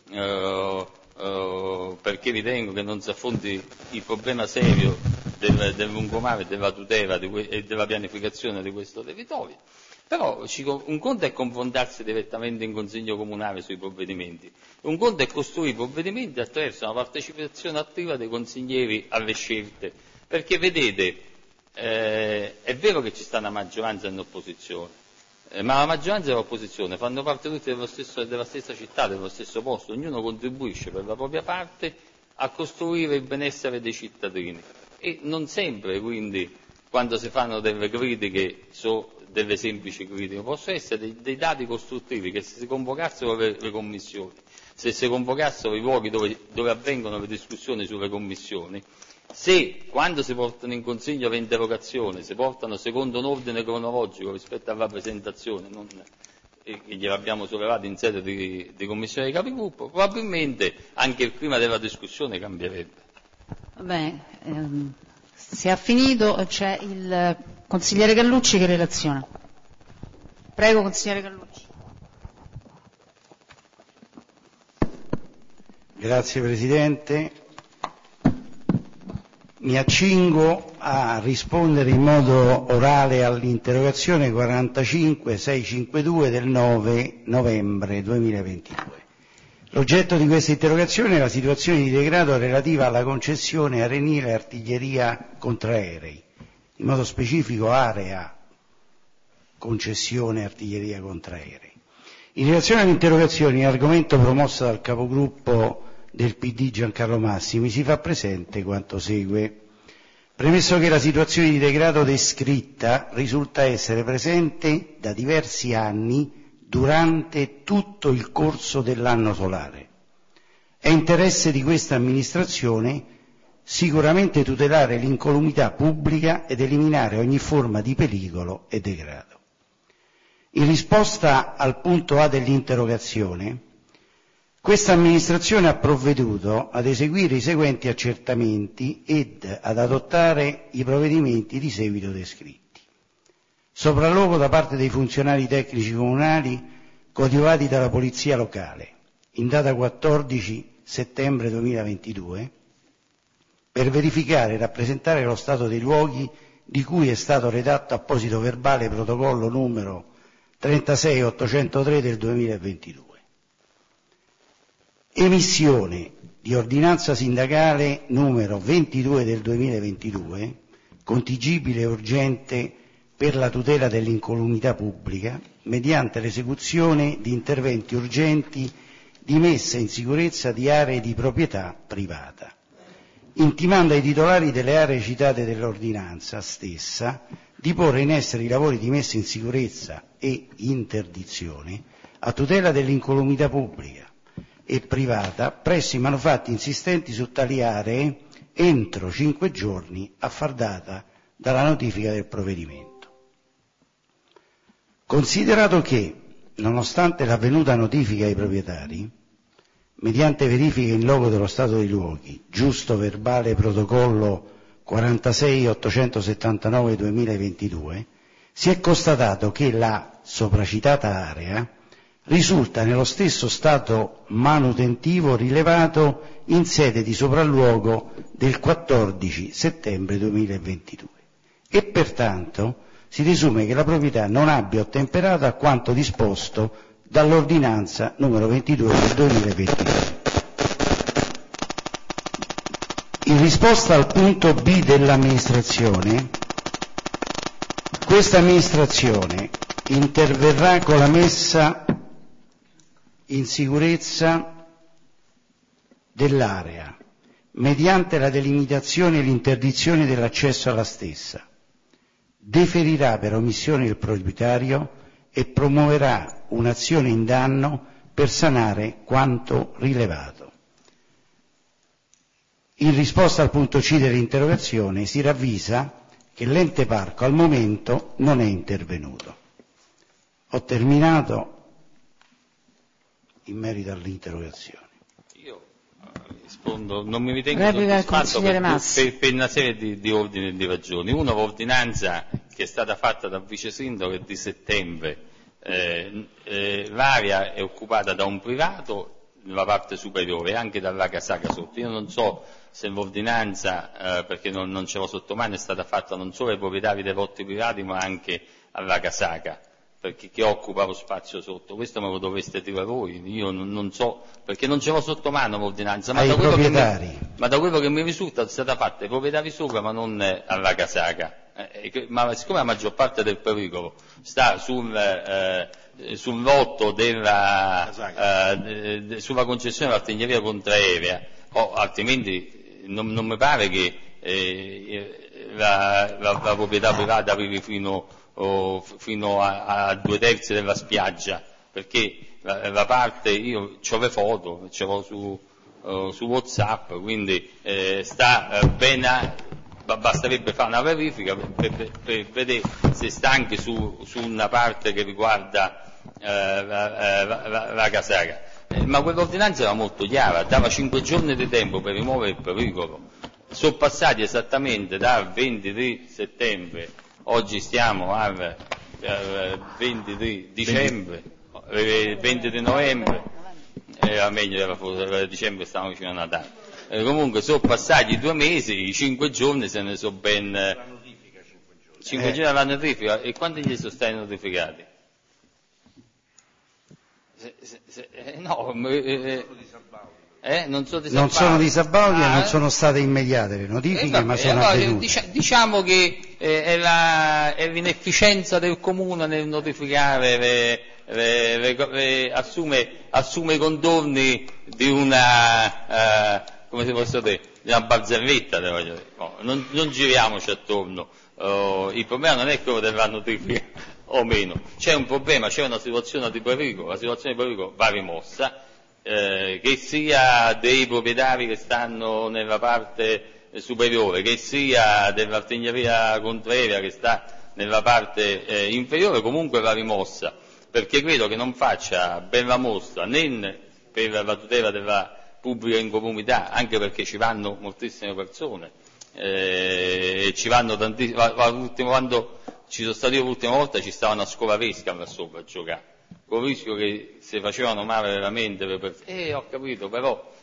perché ritengo che non si affronti il problema serio del lungomare, della tutela e della pianificazione di questo territorio. Però un conto è confrontarsi direttamente in Consiglio Comunale sui provvedimenti, un conto è costruire i provvedimenti attraverso una partecipazione attiva dei consiglieri alle scelte, perché vedete, è vero che ci sta una maggioranza e un'opposizione, ma la maggioranza e l'opposizione fanno parte tutti della stessa città, dello stesso posto, ognuno contribuisce per la propria parte a costruire il benessere dei cittadini e non sempre, quindi, quando si fanno delle critiche, delle semplici critiche, possono essere dei dati costruttivi, che se si convocassero le commissioni, se si convocassero i luoghi dove avvengono le discussioni sulle commissioni, se quando si portano in Consiglio le interrogazioni si portano secondo un ordine cronologico rispetto alla presentazione, che gliel'abbiamo sollevato in sede di Commissione dei Capigruppo, probabilmente anche il clima della discussione cambierebbe. Si è finito, c'è il consigliere Gallucci che relaziona. Prego, consigliere Gallucci. Grazie Presidente. Mi accingo a rispondere in modo orale all'interrogazione 45652 del 9 novembre 2022. L'oggetto di questa interrogazione è la situazione di degrado relativa alla concessione arenile artiglieria contraerei, in modo specifico area concessione artiglieria contraerei. In relazione all'interrogazione, argomento promossa dal capogruppo del PD Giancarlo Massimi, si fa presente quanto segue. Premesso che la situazione di degrado descritta risulta essere presente da diversi anni durante tutto il corso dell'anno solare, è interesse di questa amministrazione sicuramente tutelare l'incolumità pubblica ed eliminare ogni forma di pericolo e degrado. In risposta al punto A dell'interrogazione, questa amministrazione ha provveduto ad eseguire i seguenti accertamenti ed ad adottare i provvedimenti di seguito descritti. Sopralluogo da parte dei funzionari tecnici comunali coadiuvati dalla Polizia Locale, in data 14 settembre 2022, per verificare e rappresentare lo stato dei luoghi di cui è stato redatto apposito verbale protocollo numero 36803 del 2022. Emissione di ordinanza sindacale numero 22 del 2022, contingibile e urgente per la tutela dell'incolumità pubblica, mediante l'esecuzione di interventi urgenti di messa in sicurezza di aree di proprietà privata, intimando ai titolari delle aree citate dell'ordinanza stessa di porre in essere i lavori di messa in sicurezza e interdizione a tutela dell'incolumità pubblica e privata presso i manufatti insistenti su tali aree entro 5 giorni a far data dalla notifica del provvedimento. Considerato che, nonostante l'avvenuta notifica ai proprietari, mediante verifica in loco dello stato dei luoghi, giusto verbale protocollo 46.879/2022, si è constatato che la sopracitata area risulta nello stesso stato manutentivo rilevato in sede di sopralluogo del 14 settembre 2022 e pertanto si desume che la proprietà non abbia ottemperato a quanto disposto dall'ordinanza numero 22 del 2022. In risposta al punto B dell'amministrazione, questa amministrazione interverrà con la messa in sicurezza dell'area mediante la delimitazione e l'interdizione dell'accesso alla stessa, deferirà per omissione il proprietario e promuoverà un'azione in danno per sanare quanto rilevato. In risposta al punto C dell'interrogazione si ravvisa che l'ente parco al momento non è intervenuto. Ho terminato in merito all'interrogazione. Io rispondo, non mi ritengo soddisfatto per una serie di ordini e di ragioni. Una, l'ordinanza che è stata fatta dal vice sindaco di settembre, l'area è occupata da un privato nella parte superiore, anche dalla casaca sotto. Io non so se l'ordinanza, perché non ce l'ho sotto mano, è stata fatta non solo ai proprietari dei lotti privati ma anche alla casaca, perché chi occupa lo spazio sotto. Questo me lo dovreste dire voi, io non so, perché non ce l'ho sotto mano l'ordinanza, ma da quello che mi risulta è stata fatta ai proprietari sopra ma non alla casaca. Ma siccome la maggior parte del pericolo sta sul lotto sulla concessione dell'artiglieria contraerea, altrimenti non mi pare che la proprietà privata arrivi fino a 2/3 della spiaggia, perché la parte, io ho le foto, ce l'ho su WhatsApp, quindi sta ben. Basterebbe fare una verifica per vedere se sta anche su una parte che riguarda la casaca. Ma quell'ordinanza era molto chiara, dava 5 giorni di tempo per rimuovere il pericolo. Sono passati esattamente dal 23 settembre, oggi stiamo al 23 dicembre, 23 novembre, era meglio, era dicembre, stavamo vicino a Natale. Comunque sono passati 2 mesi, i 5 giorni se ne sono ben 5 giorni alla notifica. E quanti gli sono stati notificati? Non sono di Sabaudia, non sono state immediate le notifiche, ma sono avvenute. Diciamo che è l'inefficienza del comune nel notificare, assume i contorni di una come si posso dire, di una barzelletta, no, non giriamoci attorno. Il problema non è quello della notifica o meno, c'è un problema, c'è una situazione di pericolo, la situazione di pericolo va rimossa, che sia dei proprietari che stanno nella parte superiore, che sia dell'artiglieria contraerea che sta nella parte inferiore, comunque va rimossa, perché credo che non faccia bella mostra né per la tutela della pubblica incolumità, anche perché ci vanno moltissime persone, ci vanno tantissime, quando ci sono stato io l'ultima volta ci stava una scolaresca là sopra a giocare, con il rischio che se facevano male veramente ho capito, però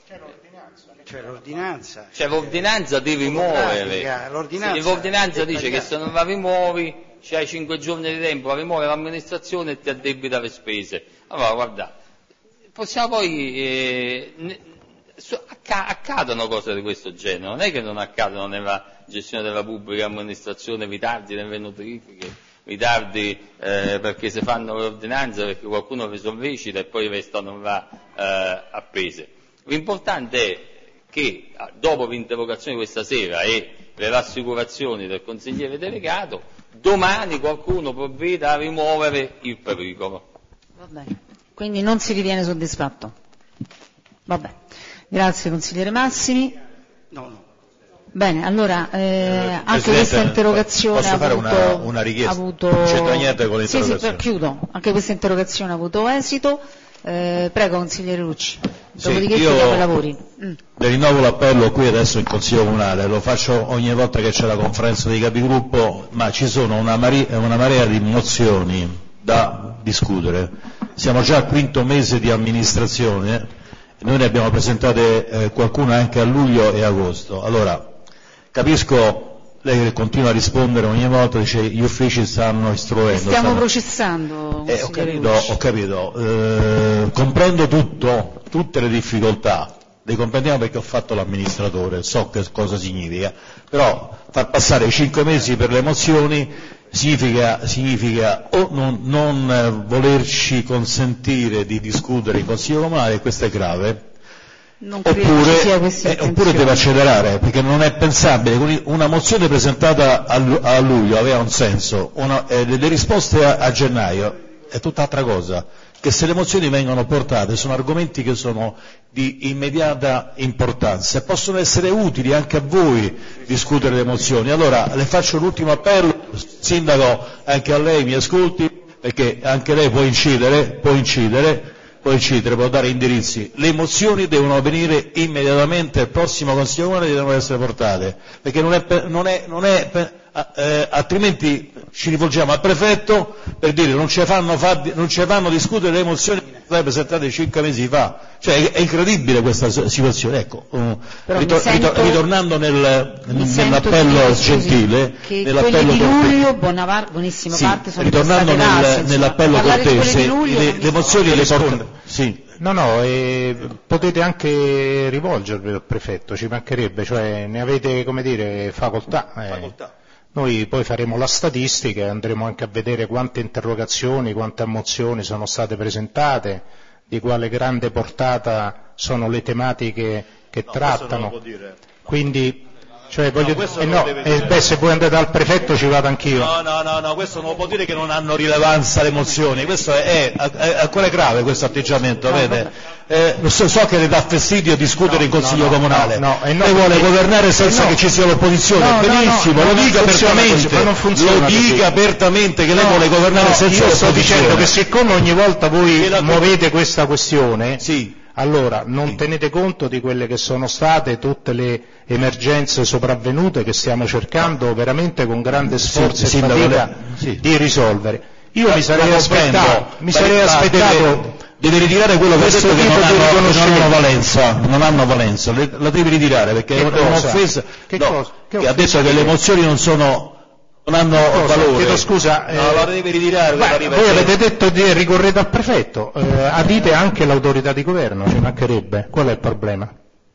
C'è l'ordinanza di rimuovere. L'ordinanza dice che se non la rimuovi c'hai 5 giorni di tempo a rimuovere l'amministrazione e ti addebita le spese. Allora, guarda, possiamo poi... accadono cose di questo genere, non è che non accadono nella gestione della pubblica amministrazione, ritardi nelle notifiche, ritardi perché si fanno le ordinanze, perché qualcuno le sollecita e poi restano là appese. L'importante è che dopo l'interrogazione di questa sera e le rassicurazioni del consigliere delegato, domani qualcuno provveda a rimuovere il pericolo. Va bene. Quindi non si ritiene soddisfatto? Vabbè. Grazie consigliere Massimi. No. Bene, allora anche questa interrogazione posso fare una richiesta? Non c'entra niente con l'interrogazione. Sì, chiudo. Anche questa interrogazione ha avuto esito. Prego consigliere Lucci. Dopodiché chiudiamo i lavori. Rinnovo l'appello qui adesso in Consiglio Comunale, lo faccio ogni volta che c'è la conferenza dei capigruppo, ma ci sono una marea di mozioni da discutere. Siamo già al 5° mese di amministrazione, noi ne abbiamo presentate qualcuna anche a luglio e agosto. Allora, capisco lei che continua a rispondere ogni volta, dice gli uffici stanno istruendo. Stiamo processando. Ho capito. Comprendo tutte le difficoltà, le comprendiamo perché ho fatto l'amministratore, so che cosa significa, però far passare 5 mesi per le mozioni significa o non volerci consentire di discutere in Consiglio Comunale, e questo è grave, oppure deve accelerare, perché non è pensabile. Una mozione presentata a luglio aveva un senso, le risposte a gennaio è tutt'altra cosa, che se le mozioni vengono portate sono argomenti che sono di immediata importanza e possono essere utili anche a voi discutere le mozioni. Allora le faccio l'ultimo appello, sindaco, anche a lei mi ascolti, perché anche lei può incidere, può dare indirizzi. Le mozioni devono venire immediatamente, il prossimo Consiglio Comunale devono essere portate, perché altrimenti ci rivolgiamo al prefetto per dire non ci fanno discutere le mozioni che state presentate 5 mesi fa. Cioè è incredibile questa situazione. Ecco, ritornando nell'appello gentile, che quelli di luglio, buonissima parte sono ritornando nell'appello cortese, le mozioni le portano. Sì. No, potete anche rivolgervi al prefetto, ci mancherebbe, cioè ne avete, come dire, facoltà. Noi poi faremo la statistica e andremo anche a vedere quante interrogazioni, quante mozioni sono state presentate, di quale grande portata sono le tematiche che trattano. Quindi, cioè, se voi andate dal prefetto ci vado anch'io. No, questo non vuol dire che non hanno rilevanza le mozioni, questo è ancora grave questo atteggiamento, vede? So che le dà fastidio discutere in Consiglio Comunale, lei vuole governare senza che ci sia l'opposizione, benissimo, lo dica apertamente che lei vuole governare senza l'opposizione. Sto dicendo che siccome ogni volta voi muovete questa questione, allora non tenete conto di quelle che sono state tutte le emergenze sopravvenute che stiamo cercando veramente con grande sforzo e fatica di risolvere. Io mi sarei aspettato deve ritirare quello che ha detto che non hanno valenza, la devi ritirare perché è un'offesa. Che ha detto che le mozioni non hanno valore. Chiedo scusa. La devi ritirare. Voi avete detto di ricorrete al prefetto, adite anche l'autorità di governo, ci mancherebbe. Qual è il problema?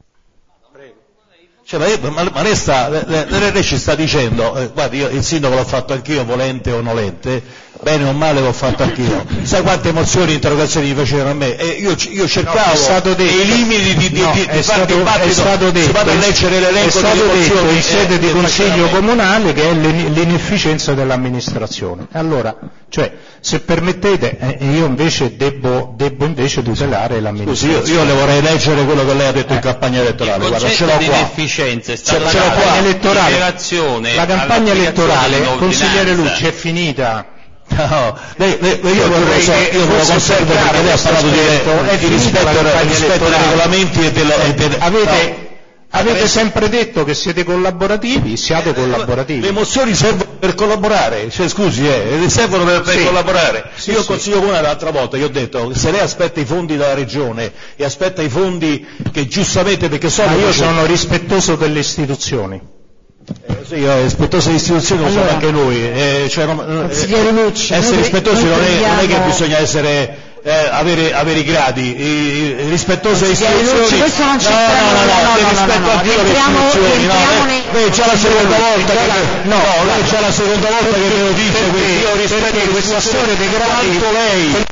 Ma lei ci sta dicendo, guardi, io il sindaco l'ho fatto anch'io, volente o nolente, bene o male l'ho fatto anch'io. Sai quante mozioni e interrogazioni mi facevano a me? E io cercavo i limiti di fare dibattito, si vada a leggere l'elenco delle mozioni in sede di Consiglio Comunale, che è l'inefficienza dell'amministrazione. Allora, se permettete, io invece debbo invece tutelare l'amministrazione. Scusi, io le vorrei leggere quello che lei ha detto in campagna elettorale. Guarda, ce l'ho qua. La campagna elettorale, consigliere Lucci, è finita. No, io lo conservo perché lei ha parlato di rispetto ai regolamenti Avete sempre detto che siete collaborativi, siate collaborativi. Le mozioni servono per collaborare, cioè scusi, servono per collaborare. Io al Consiglio Comunale l'altra volta gli ho detto che se lei aspetta i fondi dalla Regione e aspetta i fondi che giustamente, perché sono... Ma io sono rispettoso delle istituzioni. Sì, rispettoso delle istituzioni lo sono anche noi. Consigliere Lucci, essere rispettosi non è che bisogna essere... avere i gradi, rispettoso alle istituzioni. Questo non c'entra. Rispetto anche alle istituzioni. Lei c'è la seconda volta lei c'è la seconda volta che me lo dice, io rispetto questa storia dei gradi,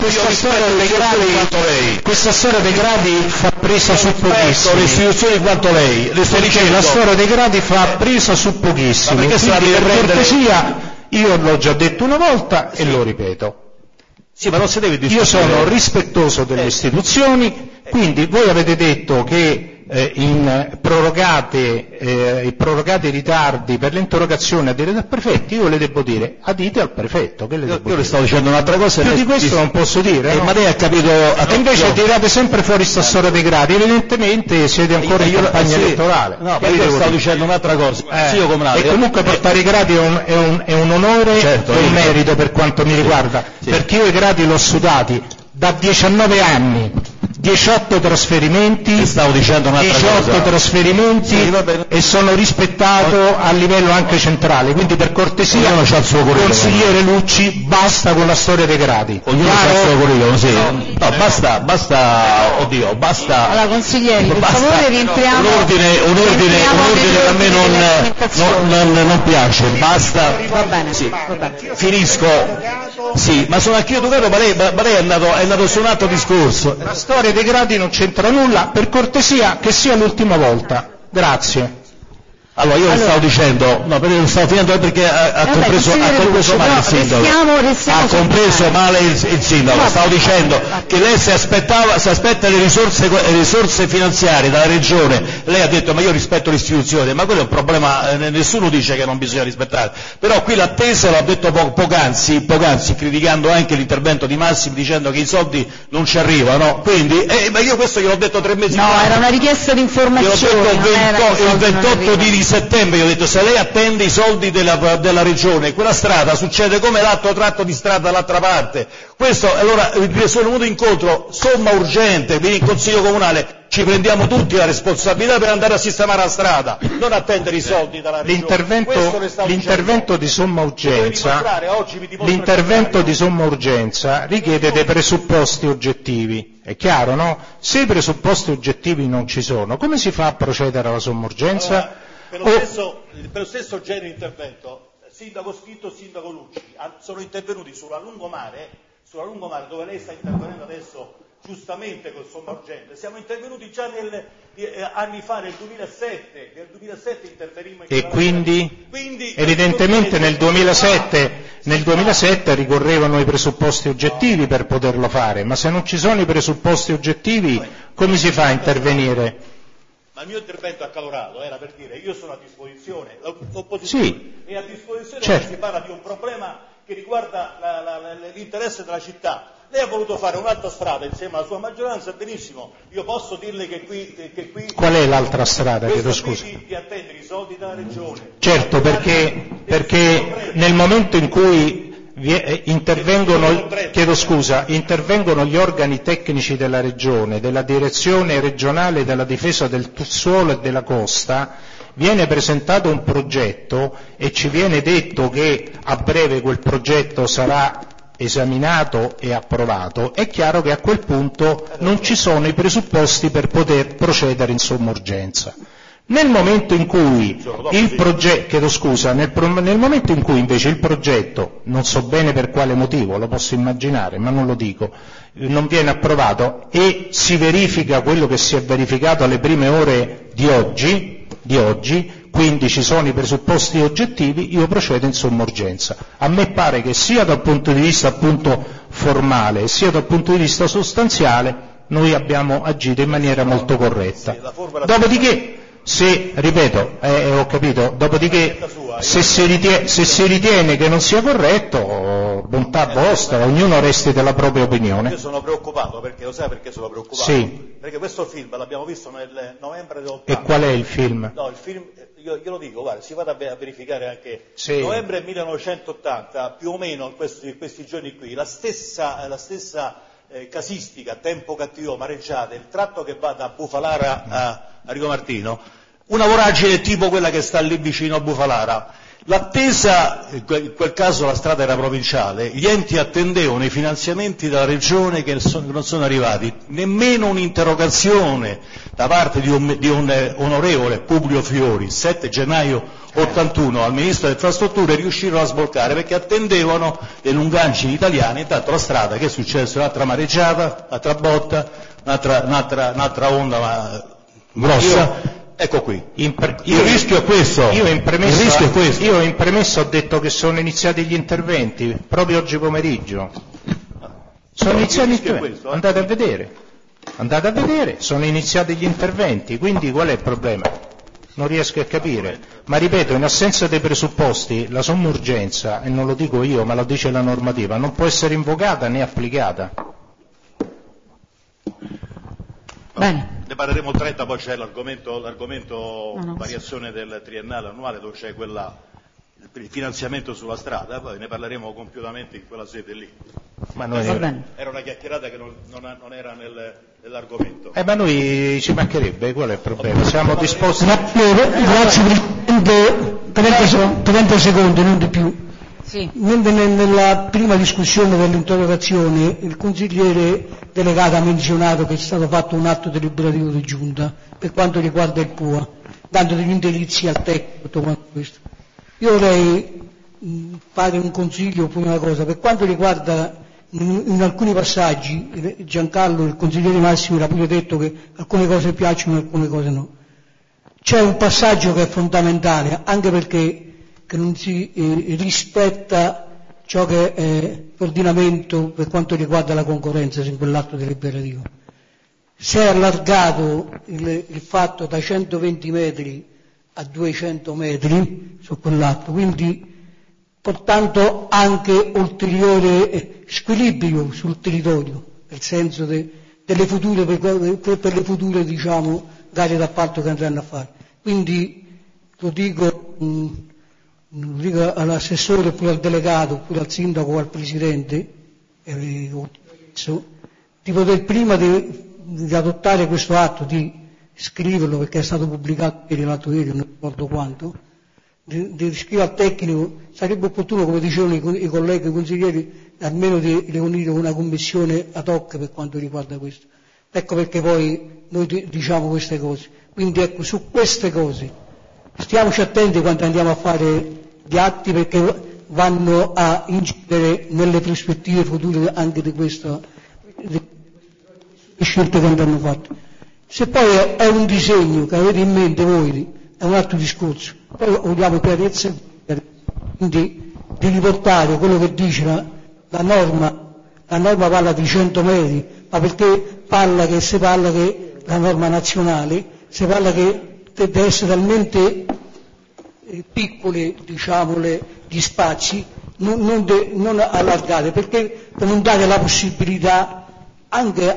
questa storia dei gradi fa presa su pochissimi. Le istituzioni quanto lei, le sto dicendo. La storia dei gradi fa presa su pochissimi. Per cortesia, io l'ho già detto una volta e lo ripeto. Sì, ma non si deve discutere. Io sono rispettoso delle istituzioni, quindi voi avete detto che in prorogate i ritardi per l'interrogazione adite al prefetto, io le devo dire adite al prefetto. Che io le stavo dicendo un'altra cosa. Più di questo non posso dire. No? Ma lei ha capito. E invece tirate sempre fuori sta storia dei gradi, evidentemente siete ancora in campagna elettorale. No, ma io stavo dicendo un'altra cosa. E comunque portare i gradi è un onore e un merito per quanto mi riguarda, perché io i gradi l'ho sudati da 19 anni. 18 trasferimenti, stavo dicendo un'altra 18 cosa. Trasferimenti e sono rispettato a livello anche centrale, quindi per cortesia, consigliere Lucci, basta con la storia dei gradi. Ognuno c'ha il suo curriculum, sì. No, basta. Allora, consiglieri, per favore rientriamo. Un ordine a me non piace, basta. Va bene, sì. Va bene. Finisco. Sì, ma sono anch'io educato, ma lei è andato su un altro discorso. La storia dei gradi non c'entra nulla, per cortesia che sia l'ultima volta. Grazie. Allora io le stavo dicendo, perché lo stavo finendo perché ha compreso male il sindaco. Ha compreso male il sindaco. Stavo dicendo che lei si aspetta le risorse finanziarie dalla regione, lei ha detto ma io rispetto l'istituzione, ma quello è un problema, nessuno dice che non bisogna rispettare. Però qui l'attesa l'ha detto poc'anzi, criticando anche l'intervento di Massimo dicendo che i soldi non ci arrivano. Quindi, ma io questo gliel'ho detto 3 mesi fa. No, era una richiesta di informazione. Il 28 di settembre io ho detto se lei attende i soldi della regione, quella strada succede come l'altro tratto di strada dall'altra parte. Questo, allora sono venuto incontro, somma urgente, vieni in Consiglio Comunale, ci prendiamo tutti la responsabilità per andare a sistemare la strada, non attendere i soldi dalla regione. L'intervento di somma urgenza richiede dei presupposti oggettivi. È chiaro, no? Se i presupposti oggettivi non ci sono, come si fa a procedere alla somma urgenza? Per lo stesso genere di intervento, sindaco Schitto e sindaco Lucci sono intervenuti sulla lungomare dove lei sta intervenendo adesso giustamente con somma urgente. Siamo intervenuti già anni fa, nel 2007 interverimmo in e quindi evidentemente nel 2007 ricorrevano i presupposti oggettivi per poterlo fare, ma se non ci sono i presupposti oggettivi come si fa a intervenire? Ma il mio intervento accalorato era per dire io sono a disposizione, l'opposizione è a disposizione quando si parla di un problema che riguarda l'interesse della città. Lei ha voluto fare un'altra strada insieme alla sua maggioranza, benissimo, io posso dirle che qui... Qual è l'altra strada? Chiedo scusa. Di attendere i soldi dalla regione. Certo, perché nel momento in cui intervengono gli organi tecnici della regione, della direzione regionale della difesa del suolo e della costa, viene presentato un progetto e ci viene detto che a breve quel progetto sarà esaminato e approvato, è chiaro che a quel punto non ci sono i presupposti per poter procedere in somma urgenza. Nel momento in cui nel momento in cui invece il progetto, non so bene per quale motivo, lo posso immaginare, ma non lo dico, non viene approvato e si verifica quello che si è verificato alle prime ore di oggi, quindi ci sono i presupposti oggettivi, io procedo in somma urgenza. A me pare che sia dal punto di vista appunto formale sia dal punto di vista sostanziale noi abbiamo agito in maniera molto corretta. Dopodiché, ho capito, dopodiché se si ritiene che non sia corretto bontà vostra, ognuno resti della propria opinione. Io sono preoccupato, perché lo sai perché sono preoccupato? Sì. Perché questo film l'abbiamo visto nel novembre del 80. E qual è il film? No, il film, io lo dico, guarda, si vada a verificare anche. Sì. Novembre 1980, più o meno in questi giorni qui, la stessa casistica, tempo cattivo, mareggiate, il tratto che va da Bufalara a Rigo Martino, una voragine tipo quella che sta lì vicino a Bufalara. L'attesa, in quel caso la strada era provinciale, gli enti attendevano i finanziamenti dalla regione che non sono arrivati, nemmeno un'interrogazione da parte di un onorevole Publio Fiori, 7 gennaio 81 al Ministro delle Infrastrutture, riuscirono a sbloccare perché attendevano le lungaggini italiane. Intanto la strada, che è successo? Un'altra mareggiata, un'altra botta, un'altra onda grossa. Ecco qui, il rischio è questo. Io in premessa ho detto che sono iniziati gli interventi, proprio oggi pomeriggio. Sono iniziati gli interventi, andate a vedere, sono iniziati gli interventi, quindi qual è il problema? Non riesco a capire. Ma ripeto, in assenza dei presupposti, la somma urgenza, e non lo dico io, ma lo dice la normativa, non può essere invocata né applicata. Bene. Ne parleremo 30, poi c'è l'argomento variazione del triennale annuale, dove c'è il finanziamento sulla strada, poi ne parleremo compiutamente in quella sede lì. Ma noi era una chiacchierata che non era nell'argomento. Ma noi ci mancherebbe, qual è il problema? Siamo disposti. Grazie Presidente, 30 secondi, non di più. Sì. Nella prima discussione dell'interrogazione il consigliere delegato ha menzionato che è stato fatto un atto deliberativo di giunta per quanto riguarda il PUA, dando degli indirizzi al tecnico, tutto quanto questo. Io vorrei fare un consiglio oppure una cosa, per quanto riguarda in alcuni passaggi, Giancarlo, il consigliere Massimo, ha pure detto che alcune cose piacciono e alcune cose no. C'è un passaggio che è fondamentale, anche perché che non si rispetta ciò che è l'ordinamento per quanto riguarda la concorrenza in quell'atto deliberativo. Si è allargato il fatto da 120 metri a 200 metri su quell'atto, quindi portando anche ulteriore squilibrio sul territorio, nel senso delle future, per le future diciamo, gare d'appalto che andranno a fare. Quindi lo dico all'assessore oppure al delegato oppure al sindaco o al presidente di poter prima di adottare questo atto, di scriverlo perché è stato pubblicato ieri, l'altro ieri, non ricordo quanto, di scrivere al tecnico, sarebbe opportuno, come dicevano i colleghi consiglieri, almeno di riunire una commissione ad hoc per quanto riguarda questo. Ecco perché poi noi diciamo queste cose. Quindi ecco, su queste cose stiamoci attenti quando andiamo a fare gli atti, perché vanno a incidere nelle prospettive future anche di queste scelte che andranno fatte. Se poi è un disegno che avete in mente voi, è un altro discorso. Poi vogliamo chiarezza, quindi di riportare quello che dice la norma parla di 100 metri, ma perché si parla che la norma nazionale, si parla che deve essere talmente piccole, diciamo, gli spazi, non allargate, perché per non dare la possibilità anche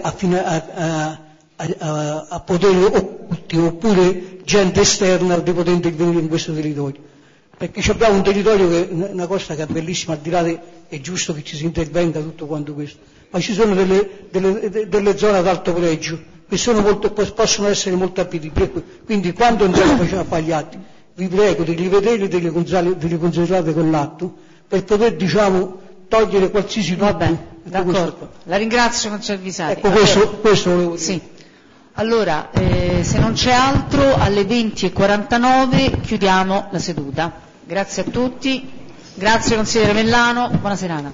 a potere occulti oppure gente esterna di poter intervenire in questo territorio. Perché abbiamo un territorio che è una cosa che è bellissima, al di là è giusto che ci si intervenga tutto quanto questo, ma ci sono delle zone ad alto pregio che possono essere molto appetibili. Quindi quando andiamo a fare gli atti, vi prego di rivedere delle considerate quell'atto per poter, diciamo, togliere qualsiasi dubbio. Va bene, d'accordo. La ringrazio, consigliere Visari. Ecco, questo volevo dire. Sì. Allora, se non c'è altro, alle 20:49 chiudiamo la seduta. Grazie a tutti. Grazie consigliere Mellano, buona serata.